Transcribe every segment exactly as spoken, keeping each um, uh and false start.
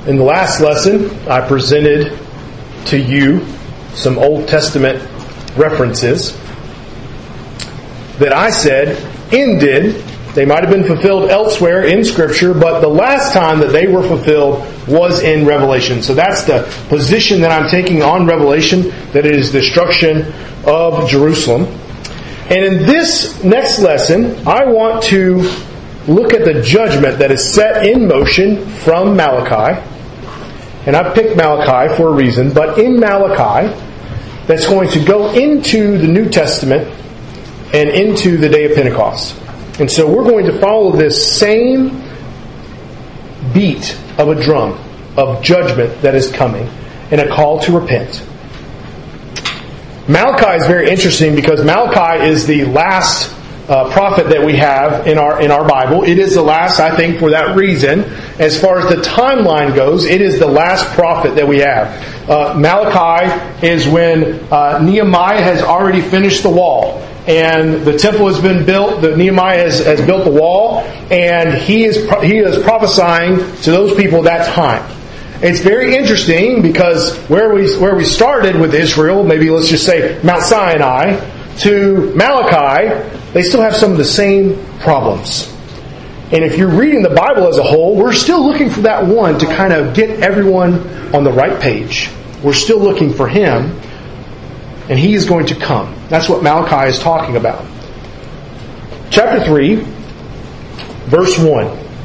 In the last lesson, I presented to you some Old Testament references that I said ended. They might have been fulfilled elsewhere in Scripture, but the last time that they were fulfilled was in Revelation. So that's the position that I'm taking on Revelation, that it is the destruction of Jerusalem. And in this next lesson, I want to look at the judgment that is set in motion from Malachi. And I picked Malachi for a reason, but in Malachi, that's going to go into the New Testament and into the day of Pentecost. And so we're going to follow this same beat of a drum of judgment that is coming and a call to repent. Malachi is very interesting because Malachi is the last uh, prophet that we have in our in our Bible. It is the last, I think, for that reason. As far as the timeline goes, it is the last prophet that we have. Uh, Malachi is when uh, Nehemiah has already finished the wall. And the temple has been built. The Nehemiah has, has built the wall, and he is he is prophesying to those people at that time. It's very interesting because where we where we started with Israel, maybe let's just say Mount Sinai, to Malachi, they still have some of the same problems. And if you're reading the Bible as a whole, we're still looking for that one to kind of get everyone on the right page. We're still looking for him. And he is going to come. That's what Malachi is talking about. Chapter three, verse one.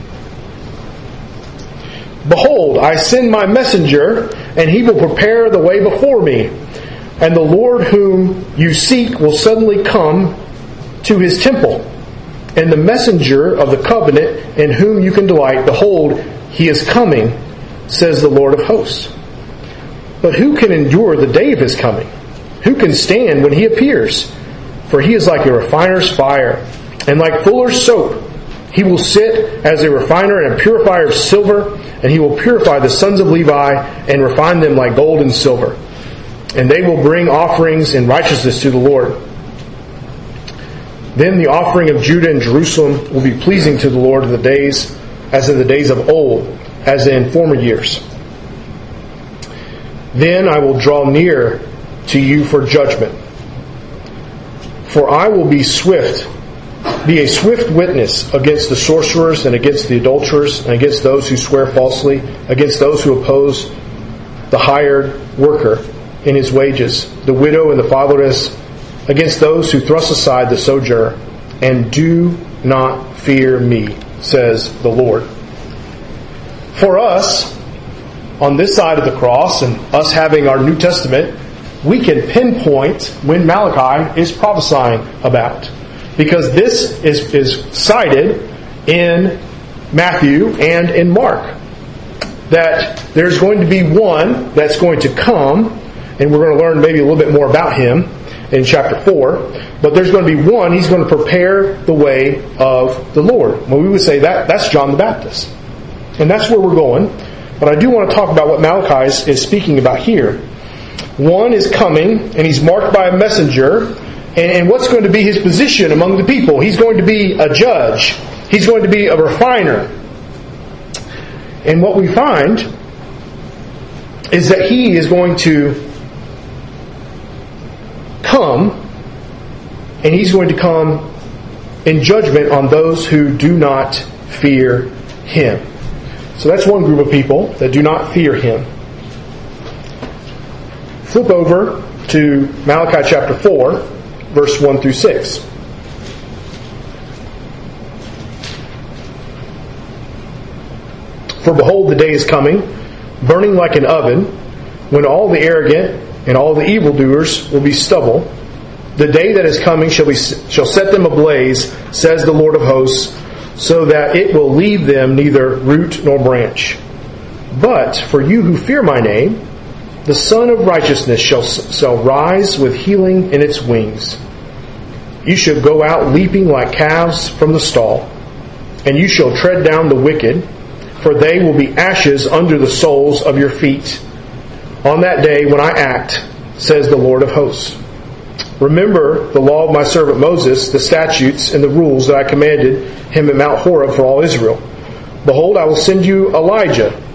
Behold, I send my messenger, and he will prepare the way before me. And the Lord whom you seek will suddenly come to his temple. And the messenger of the covenant in whom you can delight, behold, he is coming, says the Lord of hosts. But who can endure the day of his coming? Who can stand when he appears? For he is like a refiner's fire, and like fuller's soap. He will sit as a refiner and a purifier of silver, and he will purify the sons of Levi, and refine them like gold and silver. And they will bring offerings in righteousness to the Lord. Then the offering of Judah and Jerusalem will be pleasing to the Lord in the days, as in the days of old, as in former years. Then I will draw near to you for judgment. For I will be swift, be a swift witness against the sorcerers and against the adulterers and against those who swear falsely, against those who oppose the hired worker in his wages, the widow and the fatherless, against those who thrust aside the sojourner, and do not fear me, says the Lord. For us, on this side of the cross, and us having our New Testament, we can pinpoint when Malachi is prophesying about. Because this is, is cited in Matthew and in Mark. That there's going to be one that's going to come, and we're going to learn maybe a little bit more about him in chapter four. But there's going to be one, he's going to prepare the way of the Lord. Well, we would say that that's John the Baptist. And that's where we're going. But I do want to talk about what Malachi is, is speaking about here. One is coming, and he's marked by a messenger. And, and what's going to be his position among the people? He's going to be a judge. He's going to be a refiner. And what we find is that he is going to come, and he's going to come in judgment on those who do not fear him. So that's one group of people that do not fear him. Flip over to Malachi chapter four, verse one through six. For behold, the day is coming, burning like an oven, when all the arrogant and all the evildoers will be stubble. The day that is coming shall be shall set them ablaze, says the Lord of hosts, so that it will leave them neither root nor branch. But for you who fear my name, the Son of Righteousness shall, shall rise with healing in its wings. You shall go out leaping like calves from the stall, and you shall tread down the wicked, for they will be ashes under the soles of your feet. On that day when I act, says the Lord of hosts. Remember the law of my servant Moses, the statutes and the rules that I commanded him at Mount Horeb for all Israel. Behold, I will send you Elijah,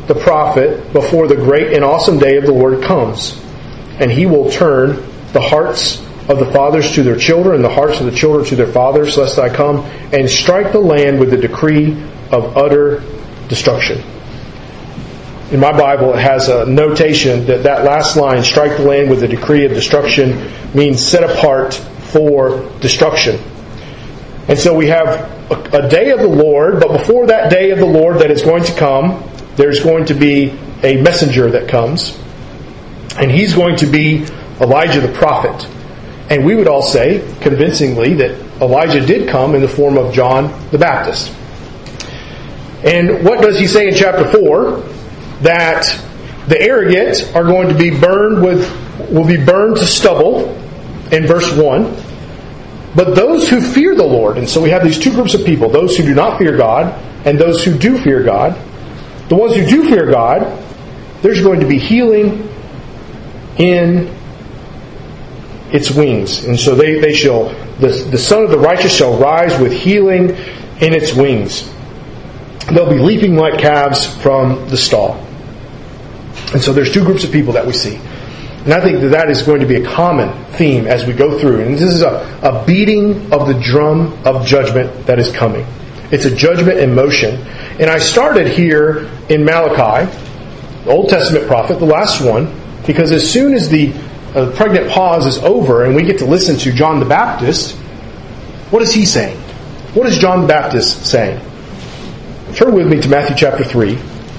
the prophet before the great and awesome day of the Lord comes. And he will turn the hearts of the fathers to their children, and the hearts of the children to their fathers, lest I come and strike the land with the decree of utter destruction. In my Bible, it has a notation that that last line, strike the land with the decree of destruction, means set apart for destruction. And so we have a, a day of the Lord, but before that day of the Lord that is going to come, there's going to be a messenger that comes. And he's going to be Elijah the prophet. And we would all say, convincingly, that Elijah did come in the form of John the Baptist. And what does he say in chapter four? That the arrogant are going to be burned with, will be burned to stubble in verse one. But those who fear the Lord, and so we have these two groups of people, those who do not fear God and those who do fear God. The ones who do fear God, there's going to be healing in its wings. And so they, they shall, the, the son of the righteous shall rise with healing in its wings. They'll be leaping like calves from the stall. And so there's two groups of people that we see. And I think that that is going to be a common theme as we go through. And this is a, a beating of the drum of judgment that is coming. It's a judgment in motion. And I started here in Malachi, the Old Testament prophet, the last one, because as soon as the uh, pregnant pause is over and we get to listen to John the Baptist, what is he saying? What is John the Baptist saying? Turn with me to Matthew chapter three.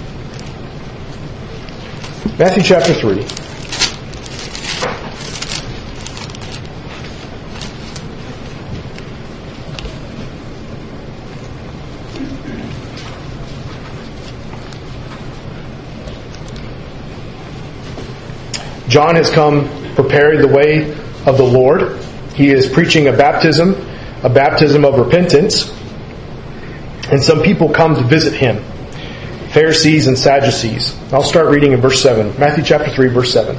Matthew chapter three. John has come preparing the way of the Lord. He is preaching a baptism, a baptism of repentance. And some people come to visit him, Pharisees and Sadducees. I'll start reading in verse seven. Matthew chapter three, verse seven.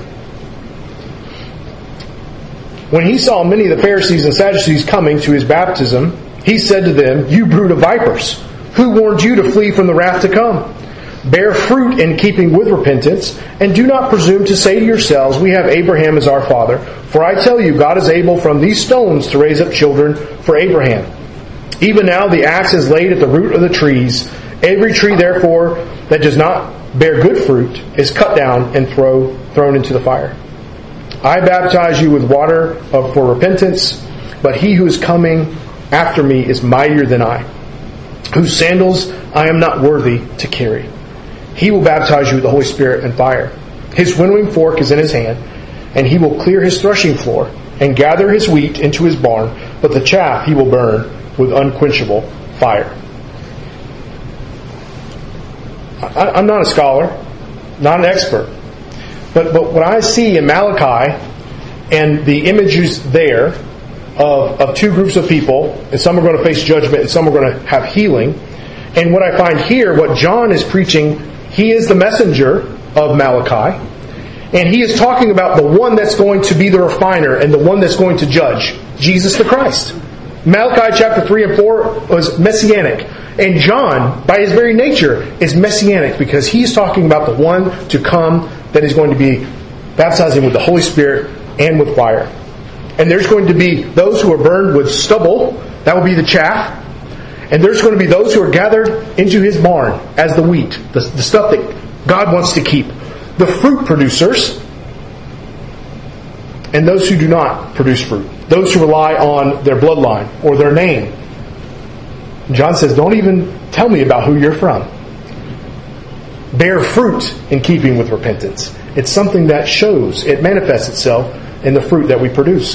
When he saw many of the Pharisees and Sadducees coming to his baptism, he said to them, "You brood of vipers, who warned you to flee from the wrath to come? Bear fruit in keeping with repentance, and do not presume to say to yourselves, 'We have Abraham as our father.' For I tell you, God is able from these stones to raise up children for Abraham. Even now the axe is laid at the root of the trees. Every tree, therefore, that does not bear good fruit is cut down and throw, thrown into the fire. I baptize you with water for repentance, but he who is coming after me is mightier than I, whose sandals I am not worthy to carry. He will baptize you with the Holy Spirit and fire. His winnowing fork is in his hand, and he will clear his threshing floor and gather his wheat into his barn, but the chaff he will burn with unquenchable fire." I, I'm not a scholar, not an expert, but, but what I see in Malachi and the images there of, of two groups of people, and some are going to face judgment and some are going to have healing, and what I find here, what John is preaching, he is the messenger of Malachi, and he is talking about the one that's going to be the refiner and the one that's going to judge, Jesus the Christ. Malachi chapter three and four was messianic. And John, by his very nature, is messianic because he's talking about the one to come that is going to be baptizing with the Holy Spirit and with fire. And there's going to be those who are burned with stubble. That will be the chaff. And there's going to be those who are gathered into his barn as the wheat, the, the stuff that God wants to keep. The fruit producers and those who do not produce fruit. Those who rely on their bloodline or their name. John says, don't even tell me about who you're from. Bear fruit in keeping with repentance. It's something that shows, it manifests itself in the fruit that we produce.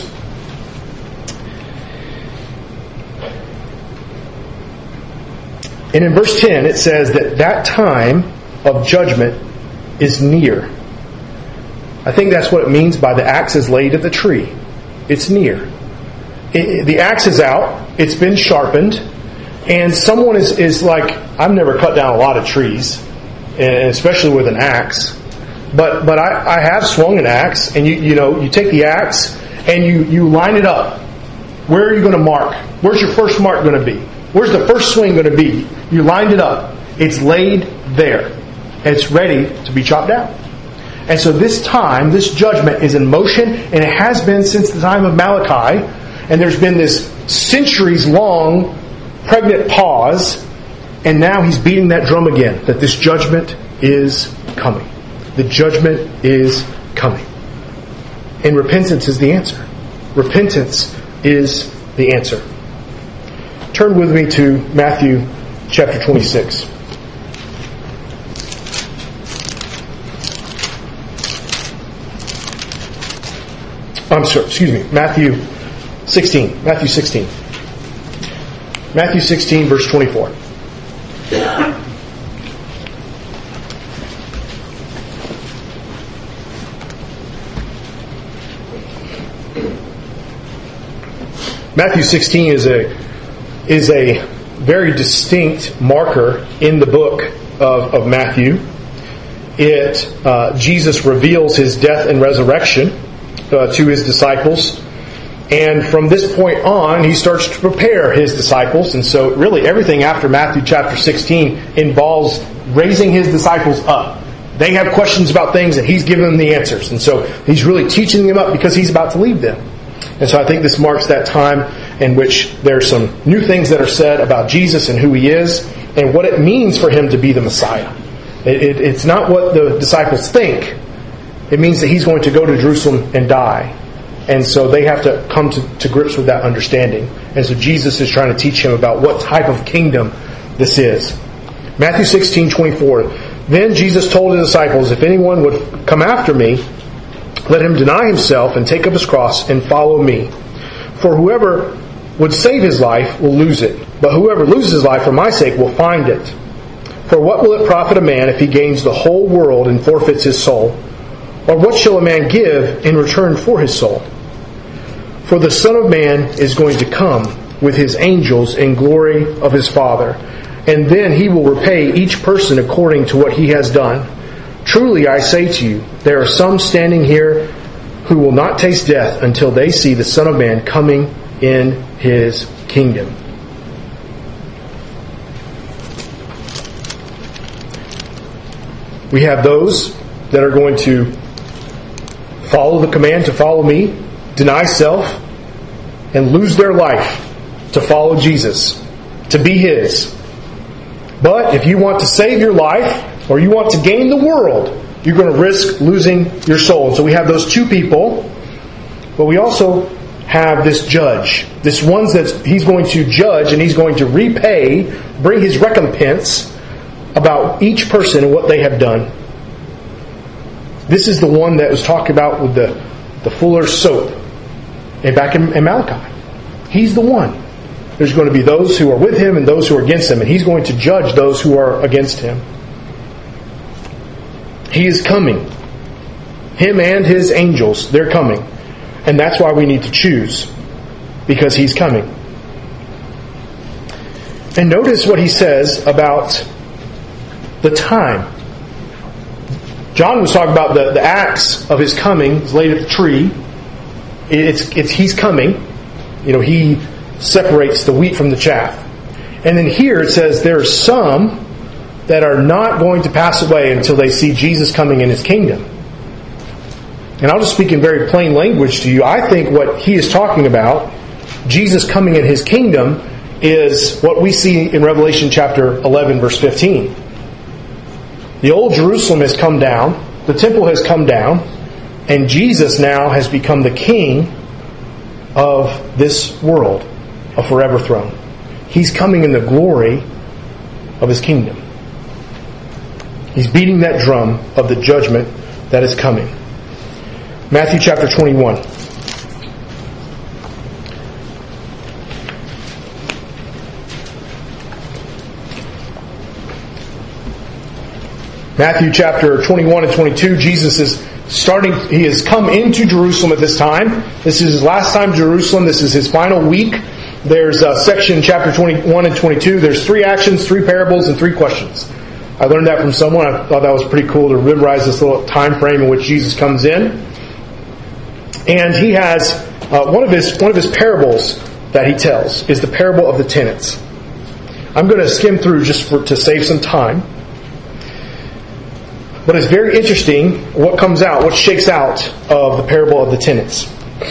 And in verse ten it says that that time of judgment is near. I think that's what it means by the axe is laid at the tree. It's near. It, the axe is out. It's been sharpened. And someone is, is like, I've never cut down a lot of trees, and especially with an axe. But but I, I have swung an axe, and you you know you take the axe and you, you line it up. Where are you going to mark? Where's your first mark going to be? Where's the first swing going to be? You lined it up. It's laid there. and it's ready to be chopped down. And so this time, this judgment is in motion, and it has been since the time of Malachi. And there's been this centuries-long pregnant pause, and now he's beating that drum again, that this judgment is coming. The judgment is coming. And repentance is the answer. Repentance is the answer. Turn with me to Matthew chapter twenty-six. I'm sorry, excuse me, Matthew sixteen. Matthew sixteen. Matthew sixteen, verse twenty-four. Matthew sixteen is a is a very distinct marker in the book of, of Matthew. It uh, Jesus reveals his death and resurrection uh, to his disciples. And from this point on, he starts to prepare his disciples. And so really everything after Matthew chapter sixteen involves raising his disciples up. They have questions about things and he's giving them the answers. And so he's really teaching them up because he's about to leave them. And so I think this marks that time in which there's some new things that are said about Jesus and who he is and what it means for him to be the Messiah. It, it, it's not what the disciples think. It means that he's going to go to Jerusalem and die. And so they have to come to, to grips with that understanding. And so Jesus is trying to teach him about what type of kingdom this is. Matthew sixteen, twenty-four. Then Jesus told his disciples, if anyone would come after me, let him deny himself and take up his cross and follow me. For whoever would save his life will lose it. But whoever loses his life for my sake will find it. For what will it profit a man if he gains the whole world and forfeits his soul? Or what shall a man give in return for his soul? For the Son of Man is going to come with his angels in glory of his Father. And then he will repay each person according to what he has done. Truly I say to you, there are some standing here who will not taste death until they see the Son of Man coming in his kingdom. We have those that are going to follow the command to follow me, deny self, and lose their life to follow Jesus, to be his. But if you want to save your life, or you want to gain the world, you're going to risk losing your soul. So we have those two people, but we also have this judge. This one that he's going to judge and he's going to repay, bring his recompense about each person and what they have done. This is the one that was talked about with the, the fuller's soap and back in, in Malachi. He's the one. There's going to be those who are with him and those who are against him, and he's going to judge those who are against him. He is coming. Him and his angels, they're coming. And that's why we need to choose, because he's coming. And notice what he says about the time. John was talking about the, the axe of his coming is laid at the tree. It's, it's he's coming. You know, he separates the wheat from the chaff. And then here it says there are some that are not going to pass away until they see Jesus coming in his kingdom. And I'll just speak in very plain language to you. I think what he is talking about, Jesus coming in his kingdom, is what we see in Revelation chapter eleven, verse fifteen. The old Jerusalem has come down, the temple has come down, and Jesus now has become the king of this world, a forever throne. He's coming in the glory of his kingdom. He's beating that drum of the judgment that is coming. Matthew chapter twenty-one. Matthew chapter twenty-one and twenty-two, Jesus is starting, he has come into Jerusalem at this time. This is his last time in Jerusalem. This is his final week. There's a section, chapter twenty-one and twenty-two. There's three actions, three parables, and three questions. I learned that from someone. I thought that was pretty cool to memorize this little time frame in which Jesus comes in. And he has uh, one of his one of his parables that he tells is the parable of the tenants. I'm going to skim through just for, to save some time. But it's very interesting what comes out, what shakes out of the parable of the tenants.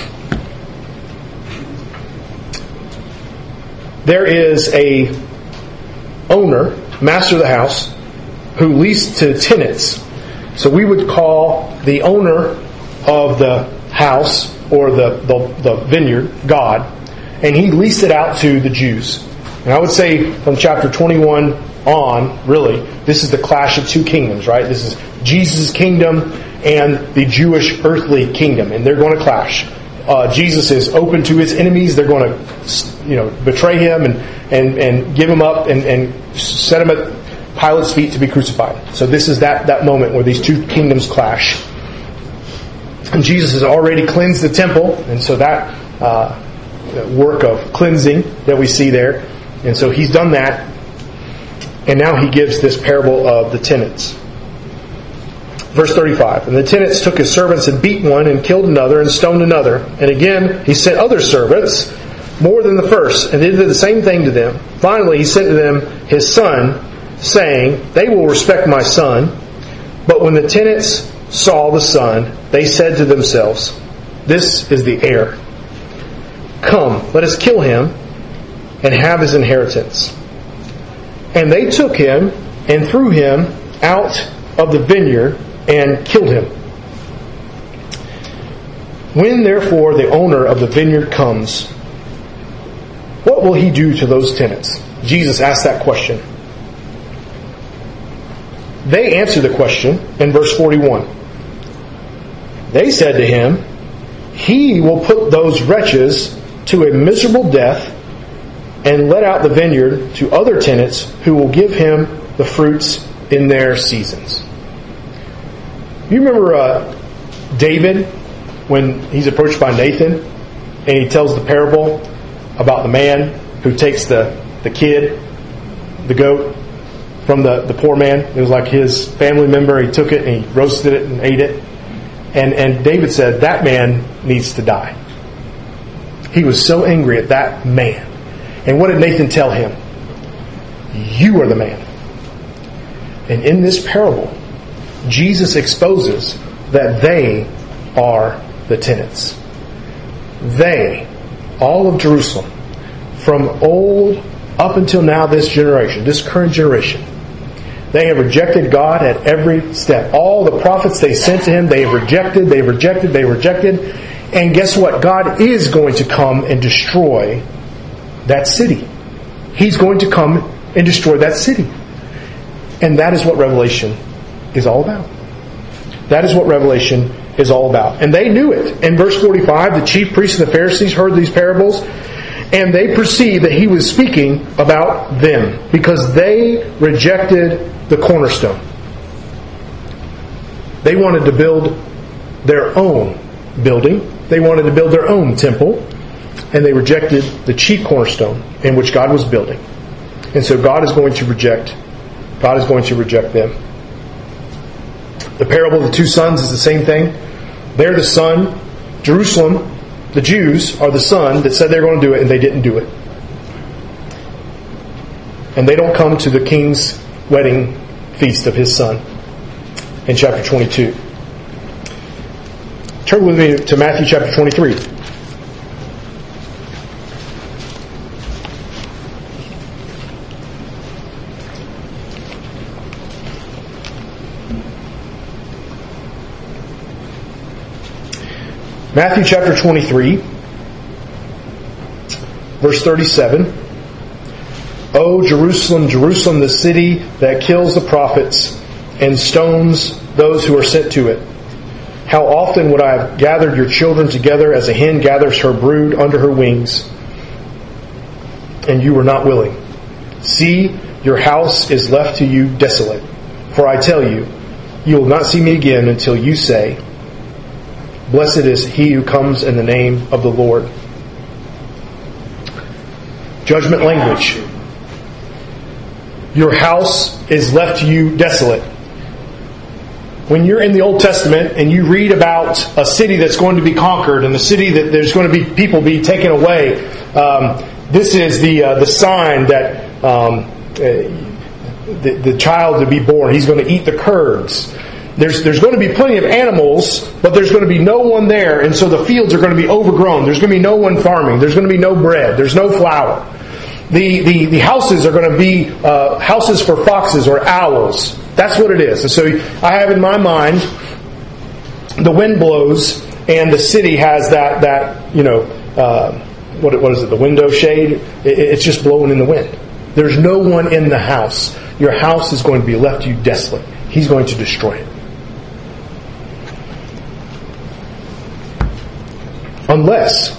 There is a owner, master of the house, who leased to tenants. So we would call the owner of the house or the, the, the vineyard God, and he leased it out to the Jews. And I would say from chapter twenty-one on, really, this is the clash of two kingdoms, right? This is Jesus' kingdom and the Jewish earthly kingdom, and they're going to clash. Uh, Jesus is open to his enemies. They're going to, you know, betray him and, and, and give him up and, and set him at Pilate's feet to be crucified. So this is that, that moment where these two kingdoms clash. And Jesus has already cleansed the temple, and so that uh, work of cleansing that we see there. And so he's done that. And now he gives this parable of the tenants. Verse thirty-five, and the tenants took his servants and beat one and killed another and stoned another. And again he sent other servants, more than the first, and they did the same thing to them. Finally he sent to them his son, saying, they will respect my son. But when the tenants saw the son, they said to themselves, this is the heir. Come, let us kill him and have his inheritance. And they took him and threw him out of the vineyard and killed him. When therefore the owner of the vineyard comes, what will he do to those tenants? Jesus asked that question. They answered the question in verse forty-one. They said to him, he will put those wretches to a miserable death and let out the vineyard to other tenants who will give him the fruits in their seasons. You remember uh, David when he's approached by Nathan and he tells the parable about the man who takes the, the kid, the goat, from the, the poor man. It was like his family member. He took it and he roasted it and ate it. And, and David said, that man needs to die. He was so angry at that man. And what did Nathan tell him? You are the man. And in this parable, Jesus exposes that they are the tenants. They, all of Jerusalem, from old up until now, this generation, this current generation, they have rejected God at every step. All the prophets they sent to him, they have rejected, they have rejected, they have rejected. And guess what? God is going to come and destroy that city. He's going to come and destroy that city. And that is what Revelation is all about. That is what Revelation is all about. And they knew it. In verse forty-five, the chief priests and the Pharisees heard these parables, and they perceived that he was speaking about them, because they rejected the cornerstone. They wanted to build their own building. They wanted to build their own temple. And they rejected the chief cornerstone in which God was building. And so God is going to reject, God is going to reject them. The parable of the two sons is the same thing. They're the son. Jerusalem, the Jews, are the son that said they're going to do it, and they didn't do it. And they don't come to the king's wedding feast of his son in chapter twenty-two. Turn with me to Matthew chapter twenty-three. Matthew chapter twenty-three, verse thirty-seven. O Jerusalem, Jerusalem, the city that kills the prophets and stones those who are sent to it. How often would I have gathered your children together as a hen gathers her brood under her wings, and you were not willing. See, your house is left to you desolate. For I tell you, you will not see me again until you say, blessed is he who comes in the name of the Lord. Judgment language. Your house is left to you desolate. When you're in the Old Testament and you read about a city that's going to be conquered and a city that there's going to be people be taken away, um, this is the uh, the sign that um, uh, the, the child to be born. He's going to eat the curds. There's, there's going to be plenty of animals, but there's going to be no one there, and so the fields are going to be overgrown. There's going to be no one farming. There's going to be no bread. There's no flour. The, the, the houses are going to be uh, houses for foxes or owls. That's what it is. And so I have in my mind, the wind blows, and the city has that, that you know, uh, what, what is it, the window shade? It, it's just blowing in the wind. There's no one in the house. Your house is going to be left to you desolate. He's going to destroy it. Unless,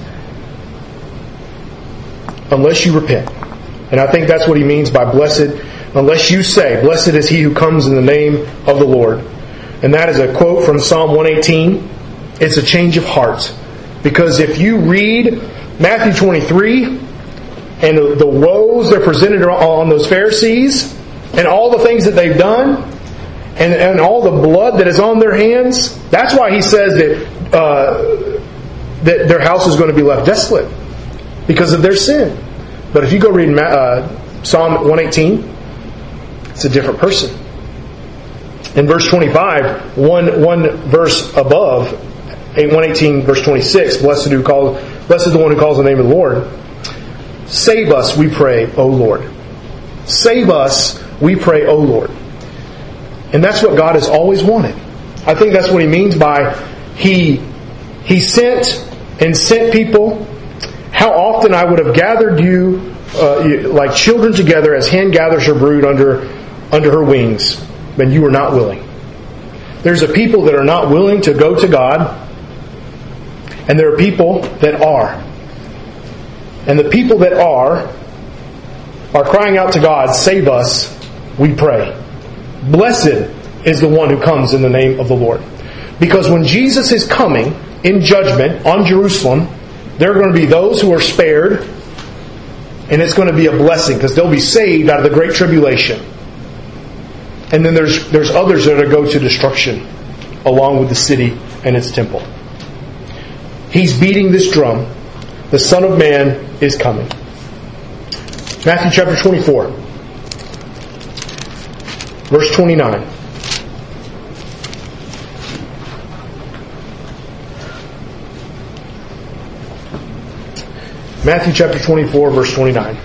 unless you repent. And I think that's what he means by blessed. Unless you say, blessed is he who comes in the name of the Lord. And that is a quote from Psalm one eighteen. It's a change of heart. Because if you read Matthew twenty-three, and the woes that are presented on those Pharisees, and all the things that they've done, and, and all the blood that is on their hands, that's why he says that uh, that their house is going to be left desolate because of their sin. But if you go read uh, Psalm one eighteen, it's a different person. In verse twenty-five, one one verse above, one eighteen verse twenty-six, blessed who calls, blessed is the one who calls the name of the Lord. Save us, we pray, O Lord. Save us, we pray, O Lord. And that's what God has always wanted. I think that's what he means by He He sent and sent people. How often I would have gathered you uh, like children together as hen gathers her brood under, under her wings, but you were not willing. There's a people that are not willing to go to God, and there are people that are. And the people that are, are crying out to God, save us, we pray. Blessed is the one who comes in the name of the Lord. Because when Jesus is coming in judgment on Jerusalem, there are going to be those who are spared, and it's going to be a blessing because they'll be saved out of the great tribulation. And then there's there's others that are going to go to destruction along with the city and its temple. He's beating this drum. The Son of Man is coming. Matthew chapter twenty-four, verse twenty-nine. Matthew chapter twenty-four, verse twenty-nine.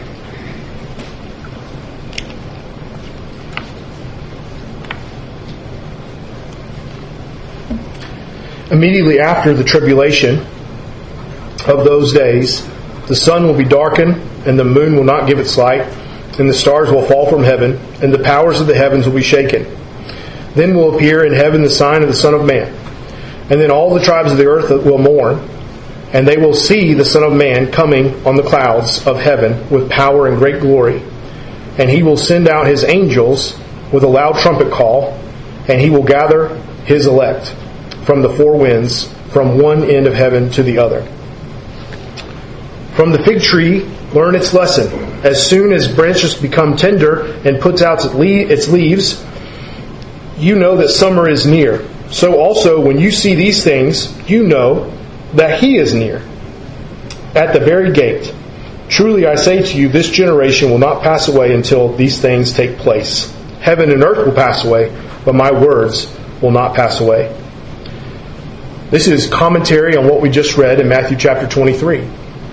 Immediately after the tribulation of those days, the sun will be darkened, and the moon will not give its light, and the stars will fall from heaven, and the powers of the heavens will be shaken. Then will appear in heaven the sign of the Son of Man. And then all the tribes of the earth will mourn, and they will see the Son of Man coming on the clouds of heaven with power and great glory. And he will send out his angels with a loud trumpet call, and he will gather his elect from the four winds, from one end of heaven to the other. From the fig tree, learn its lesson. As soon as branches become tender and puts out its leaves, you know that summer is near. So also, when you see these things, you know that he is near, at the very gate. Truly I say to you, this generation will not pass away until these things take place. Heaven and earth will pass away, but my words will not pass away. This is commentary on what we just read in Matthew chapter twenty-three.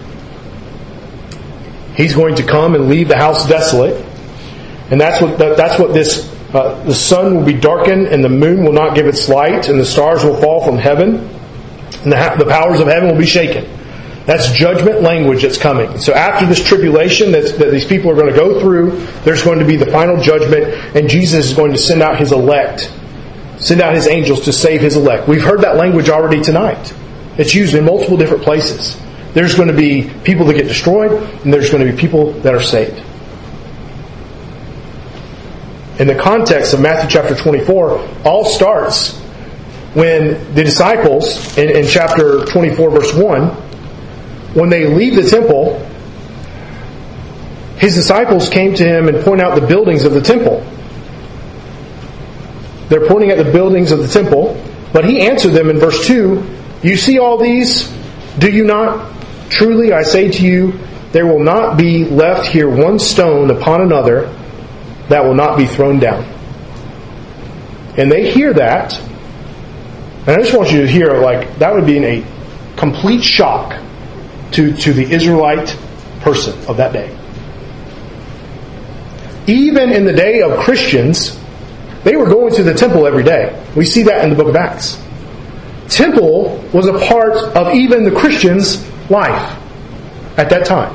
He's going to come and leave the house desolate, and that's what that's what this. Uh, the sun will be darkened, and the moon will not give its light, and the stars will fall from heaven, and the, the powers of heaven will be shaken. That's judgment language that's coming. So after this tribulation that's, that these people are going to go through, there's going to be the final judgment, and Jesus is going to send out his elect. Send out his angels to save his elect. We've heard that language already tonight. It's used in multiple different places. There's going to be people that get destroyed, and there's going to be people that are saved. In the context of Matthew chapter twenty-four, all starts when the disciples, in, in chapter twenty-four verse one, when they leave the temple, his disciples came to him and point out the buildings of the temple. They're pointing at the buildings of the temple, but he answered them in verse two, you see all these? Do you not? Truly I say to you, there will not be left here one stone upon another that will not be thrown down. And they hear that, And I just want you to hear, like, that would be a complete shock to, to the Israelite person of that day. Even in the day of Christians, they were going to the temple every day. We see that in the book of Acts. Temple was a part of even the Christians' life at that time.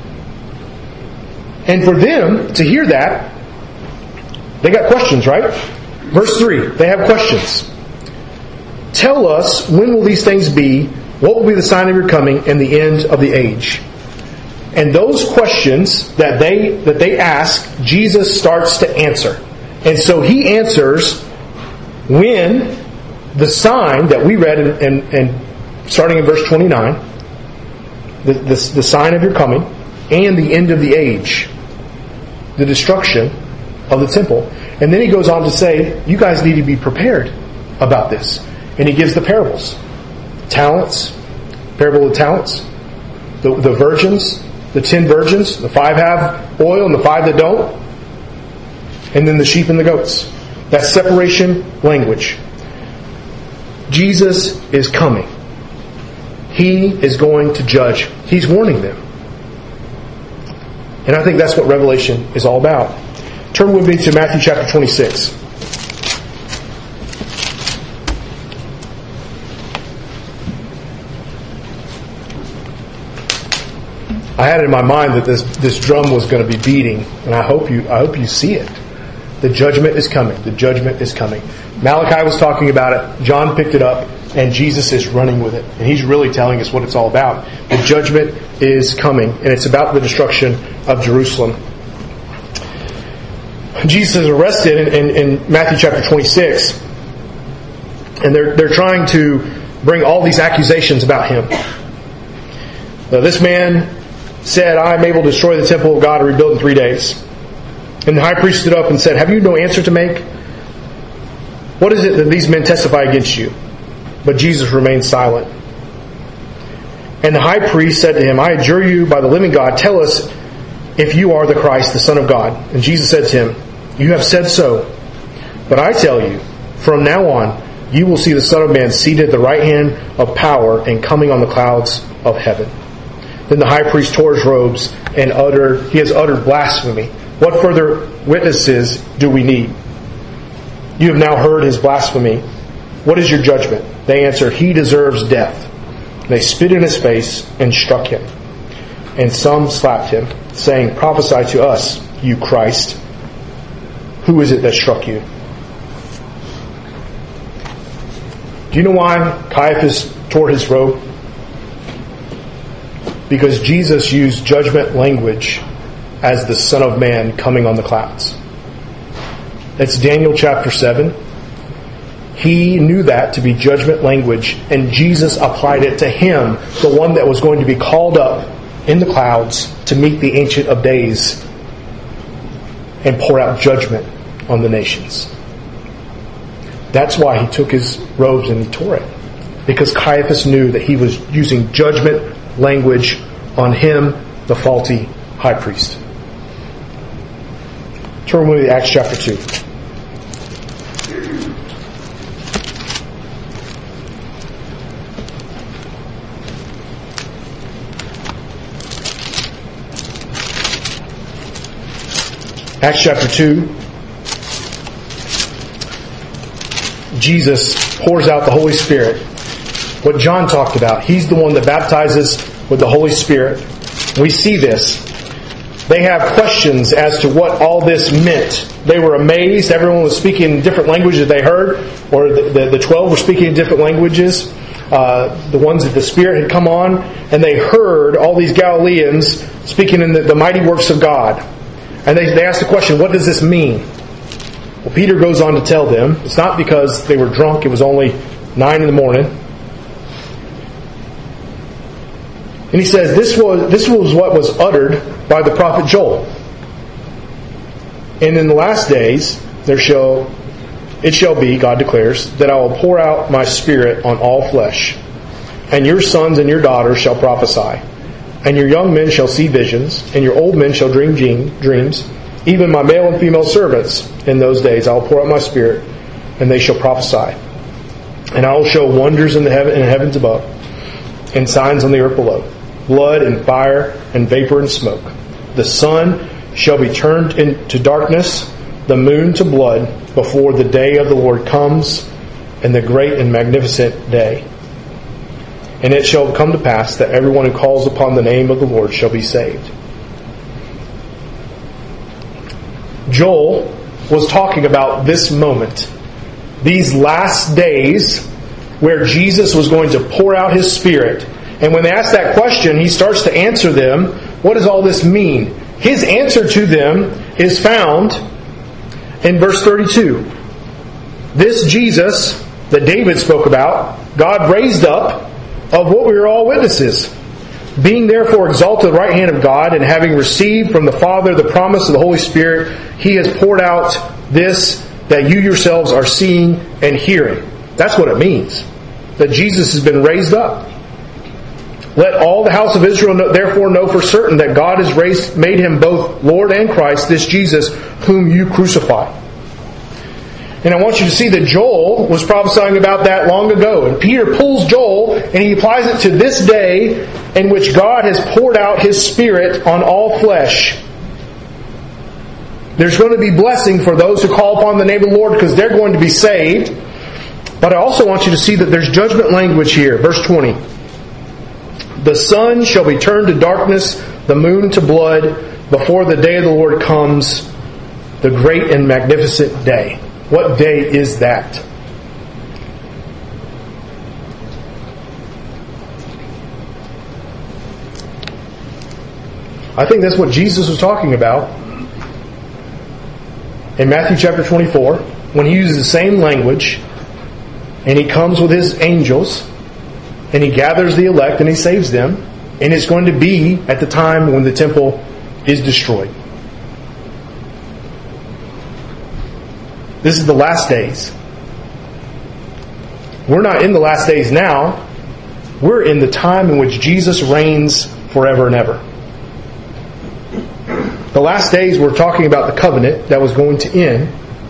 And for them to hear that, they got questions, right? Verse three, they have questions. Tell us, when will these things be? What will be the sign of your coming and the end of the age? And those questions that they that they ask, Jesus starts to answer. And so he answers when the sign that we read, and in, in, in, starting in verse twenty-nine, the, the, the sign of your coming and the end of the age, the destruction of the temple. And then he goes on to say, you guys need to be prepared about this. And he gives the parables. Talents, parable of talents, the, the virgins, the ten virgins, the five have oil and the five that don't, and then the sheep and the goats. That's separation language. Jesus is coming. He is going to judge. He's warning them. And I think that's what Revelation is all about. Turn with me to Matthew chapter twenty-six. I had in my mind that this, this drum was going to be beating, and I hope you I hope you see it. The judgment is coming. The judgment is coming. Malachi was talking about it. John picked it up, and Jesus is running with it. And he's really telling us what it's all about. The judgment is coming, and it's about the destruction of Jerusalem. Jesus is arrested in, in, in Matthew chapter twenty-six, and they're they're trying to bring all these accusations about him. Now, this man said, I am able to destroy the temple of God and rebuild in three days. And the high priest stood up and said, have you no answer to make? What is it that these men testify against you? But Jesus remained silent. And the high priest said to him, I adjure you by the living God, tell us if you are the Christ, the Son of God. And Jesus said to him, you have said so. But I tell you, from now on, you will see the Son of Man seated at the right hand of power and coming on the clouds of heaven. Then the high priest tore his robes and uttered, he has uttered blasphemy. What further witnesses do we need? You have now heard his blasphemy. What is your judgment? They answered, he deserves death. They spit in his face and struck him. And some slapped him, saying, prophesy to us, you Christ. Who is it that struck you? Do you know why Caiaphas tore his robe? Because Jesus used judgment language as the Son of Man coming on the clouds. That's Daniel chapter seven. He knew that to be judgment language, and Jesus applied it to him, the one that was going to be called up in the clouds to meet the Ancient of Days and pour out judgment on the nations. That's why he took his robes and he tore it. Because Caiaphas knew that he was using judgment language on him, the faulty high priest. Turn with me to Acts chapter two. Acts chapter two. Jesus pours out the Holy Spirit. What John talked about. He's the one that baptizes with the Holy Spirit. We see this. They have questions as to what all this meant. They were amazed. Everyone was speaking in different languages they heard, or the, the, the twelve were speaking in different languages. Uh, the ones that the Spirit had come on, and they heard all these Galileans speaking in the, the mighty works of God. And they, they asked the question, what does this mean? Well, Peter goes on to tell them, it's not because they were drunk, it was only nine in the morning. And he says, this was this was what was uttered by the prophet Joel. And in the last days, there shall it shall be, God declares, that I will pour out my Spirit on all flesh. And your sons and your daughters shall prophesy. And your young men shall see visions. And your old men shall dream dreams. Even my male and female servants in those days I will pour out my Spirit, and they shall prophesy. And I will show wonders in the heaven, in the heavens above, and signs on the earth below, blood and fire and vapor and smoke. The sun shall be turned into darkness, the moon to blood, before the day of the Lord comes, and the great and magnificent day. And it shall come to pass that everyone who calls upon the name of the Lord shall be saved. Joel was talking about this moment, these last days where Jesus was going to pour out His Spirit. And when they ask that question, He starts to answer them. What does all this mean? His answer to them is found in verse thirty-two. This Jesus that David spoke about, God raised up, of what we are all witnesses. Being therefore exalted at the right hand of God, and having received from the Father the promise of the Holy Spirit, He has poured out this that you yourselves are seeing and hearing. That's what it means. That Jesus has been raised up. Let all the house of Israel know, therefore know for certain that God has raised, made Him both Lord and Christ, this Jesus whom you crucified. And I want you to see that Joel was prophesying about that long ago. And Peter pulls Joel and he applies it to this day in which God has poured out His Spirit on all flesh. There's going to be blessing for those who call upon the name of the Lord because they're going to be saved. But I also want you to see that there's judgment language here. Verse twenty. The sun shall be turned to darkness, the moon to blood, before the day of the Lord comes, the great and magnificent day. What day is that? I think that's what Jesus was talking about in Matthew chapter twenty-four, when He uses the same language and He comes with His angels and He gathers the elect and He saves them, and it's going to be at the time when the temple is destroyed. This is the last days. We're not in the last days now. We're in the time in which Jesus reigns forever and ever. The last days, we're talking about the covenant that was going to end.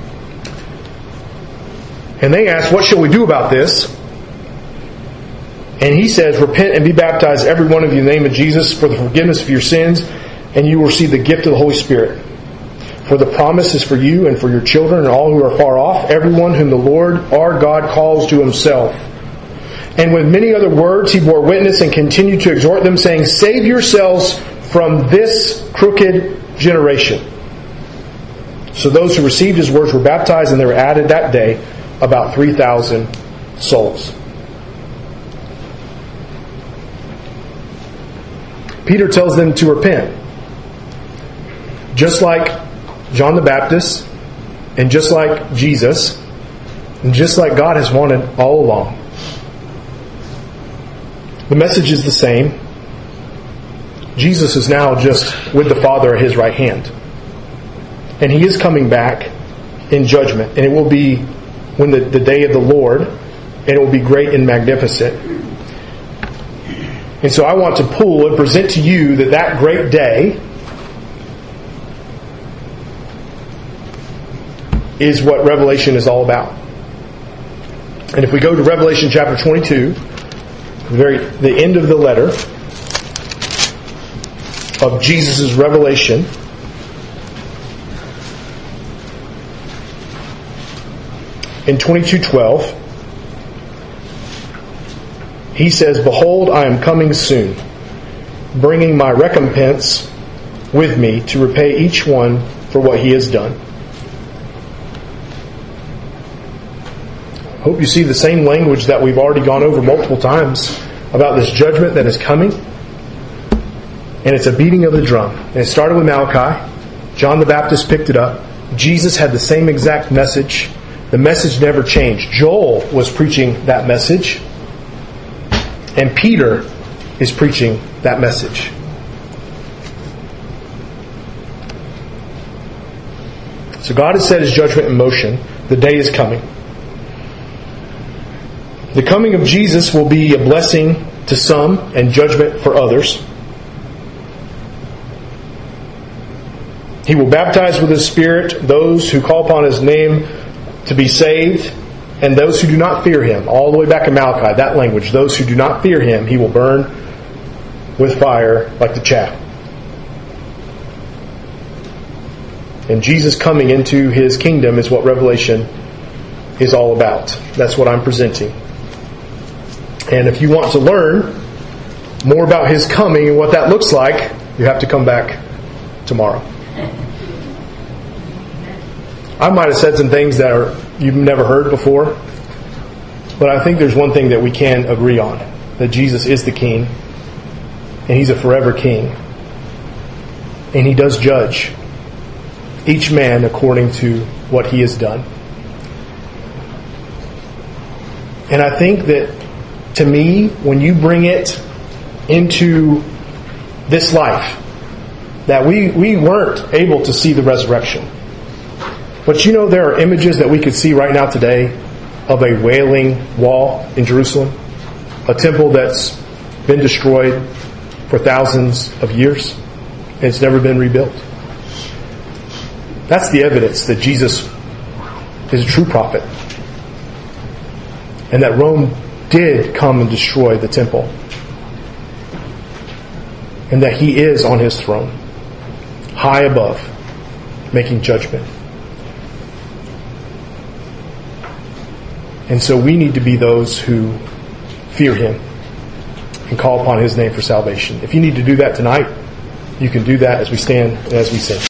And they asked, what shall we do about this? And He says, repent and be baptized, every one of you, in the name of Jesus, for the forgiveness of your sins, and you will receive the gift of the Holy Spirit. For the promise is for you and for your children and all who are far off, everyone whom the Lord our God calls to Himself. And with many other words He bore witness and continued to exhort them, saying, save yourselves from this crooked generation. So those who received His words were baptized, and there were added that day about three thousand souls. Peter tells them to repent. Just like John the Baptist, and just like Jesus, and just like God has wanted all along. The message is the same. Jesus is now just with the Father at His right hand. And He is coming back in judgment. And it will be when the, the day of the Lord, and it will be great and magnificent. And so I want to pull and present to you that that great day is what Revelation is all about. And if we go to Revelation chapter twenty-two, the very the end of the letter of Jesus' revelation, in twenty-two twelve, He says, behold, I am coming soon, bringing my recompense with me to repay each one for what he has done. Hope you see the same language that we've already gone over multiple times about this judgment that is coming. And it's a beating of the drum. And it started with Malachi. John the Baptist picked it up. Jesus had the same exact message. The message never changed. Joel was preaching that message. And Peter is preaching that message. So God has set His judgment in motion. The day is coming. The coming of Jesus will be a blessing to some and judgment for others. He will baptize with His Spirit those who call upon His name to be saved. And those who do not fear him, all the way back in Malachi, that language, those who do not fear him, he will burn with fire like the chaff. And Jesus coming into his kingdom is what Revelation is all about. That's what I'm presenting. And if you want to learn more about his coming and what that looks like, you have to come back tomorrow. I might have said some things that are you've never heard before, but I think there's one thing that we can agree on, that Jesus is the King, and he's a forever King. And he does judge each man according to what he has done. And I think that, to me, when you bring it into this life, that we, we weren't able to see the resurrection. But you know, there are images that we could see right now today of a wailing wall in Jerusalem, a temple that's been destroyed for thousands of years, and it's never been rebuilt. That's the evidence that Jesus is a true prophet, and that Rome did come and destroy the temple, and that he is on his throne, high above, making judgment. And so we need to be those who fear him and call upon his name for salvation. If you need to do that tonight, you can do that as we stand and as we sing.